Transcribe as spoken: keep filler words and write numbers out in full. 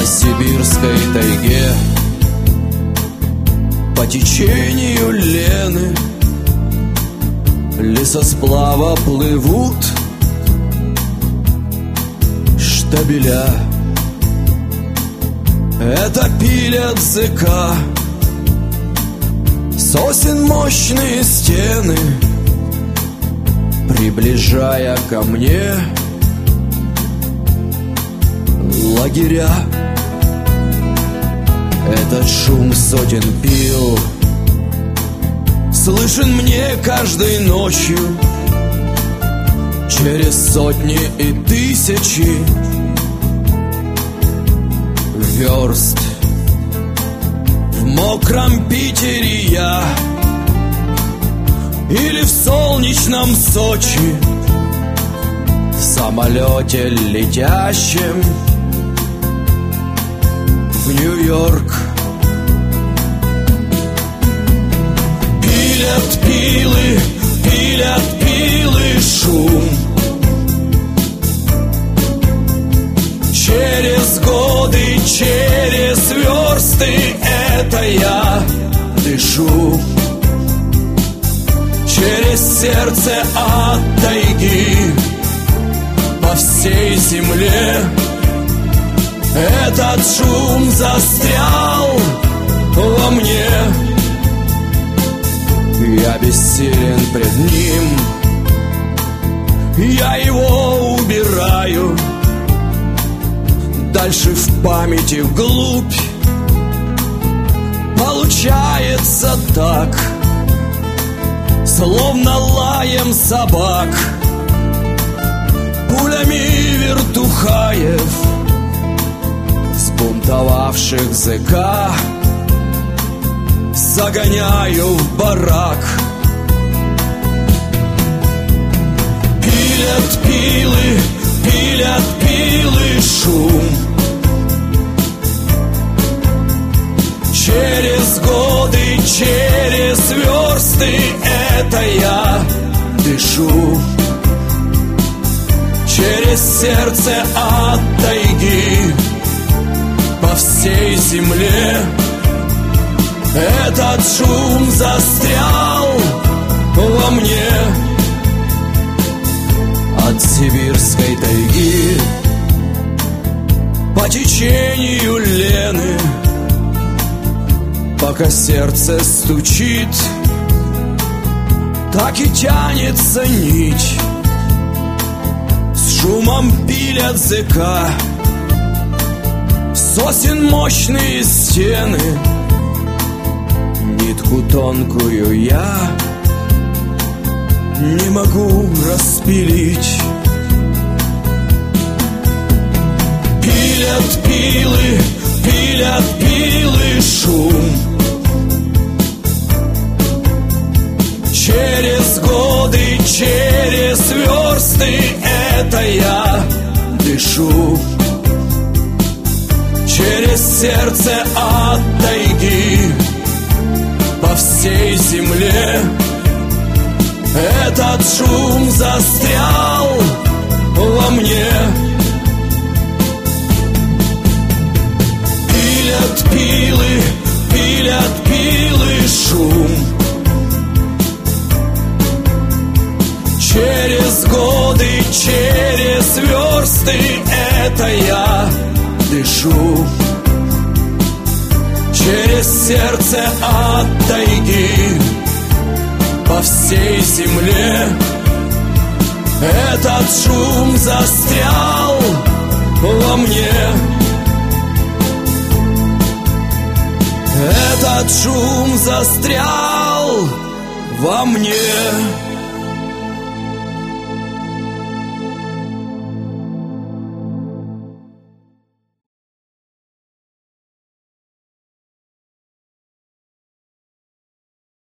По сибирской тайге, по течению Лены лесосплава плывут штабеля. Это пилят зыка, сосен мощные стены, приближая ко мне лагеря. Этот шум сотен пил слышен мне каждой ночью через сотни и тысячи верст. В мокром Питере я или в солнечном Сочи, в самолете летящем в Нью-Йорк. Пилят пилы, пилят пилы шум. Через годы, через версты это я дышу. Через сердце от тайги по всей земле этот шум застрял во мне. Я бессилен пред ним, я его убираю дальше в памяти вглубь. Получается так, словно лаем собак, пулями вертухаев, сбунтовавших зэка загоняю в барак. Пилят пилы, пилят пилы шум. Через годы, через версты это я дышу. Через сердце от тайги по всей земле этот шум застрял во мне. От сибирской тайги по течению Лены, пока сердце стучит, так и тянется нить. С шумом пилят зэка, сосен мощные стены. Нитку тонкую я не могу распилить. Пилят пилы, пилят пилы шум. Через годы, через версты это я дышу. Через сердце от тайги по всей земле этот шум застрял во мне. Пилят пилы, пилят пилы шум. Через годы, через версты это я дышу. Через сердце от тайги по всей земле этот шум застрял во мне. Этот шум застрял во мне.